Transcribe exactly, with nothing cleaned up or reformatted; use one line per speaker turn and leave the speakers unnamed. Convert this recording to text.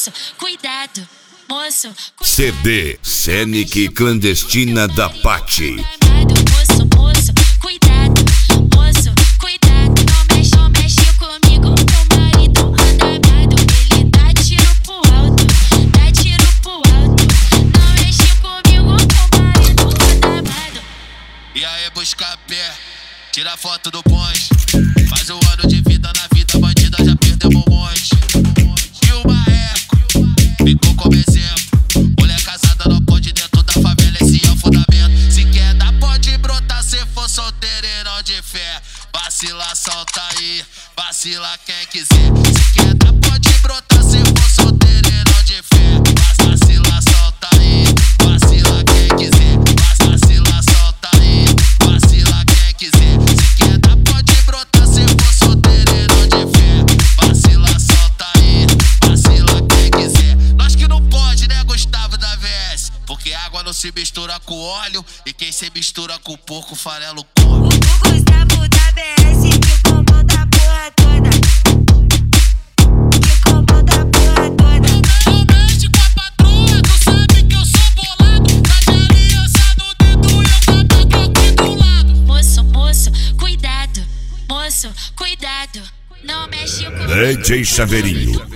moço, cuidado, moço, cuidado.
C D Scenic Clandestina da Paty.
Moço, moço, cuidado, moço, cuidado. Não mexe, não mexe comigo, meu marido anda amado. Ele dá tiro pro alto, dá tiro pro alto. Não mexe comigo, meu marido anda amado.
E aí busca pé, tira foto do bonde. Faz um ano de vida na vida, bandida já perdeu um monte. E o marreco ficou como exemplo. Mulher casada não pode dentro da favela, esse é o fundamento. Se quer dar pode brotar, se for solteiro e não de fé. Vacilação tá aí, vacila quem quiser. Se quer dar pode brotar, se for solteiro e não de fé. Vacilação tá aí, vacila quem quiser. Vacilação tá aí, vacila quem quiser. Se quer dar pode brotar, se for solteiro e não de fé. Vacilação tá aí, vacila quem quiser. Nós que não pode, né, Gustavo da V S? Porque água não se mistura com óleo, e quem se mistura com porco, farelo come.
O Gustavo da V S que comanda a porra toda. Que comanda a porra toda.
Não mexe com a patroa, tu sabe que eu sou bolado. Tá de aliança no dedo e eu caboclo aqui do lado.
Moço, moço, cuidado, moço, cuidado. Não mexe comigo.
D J Chaveirinho.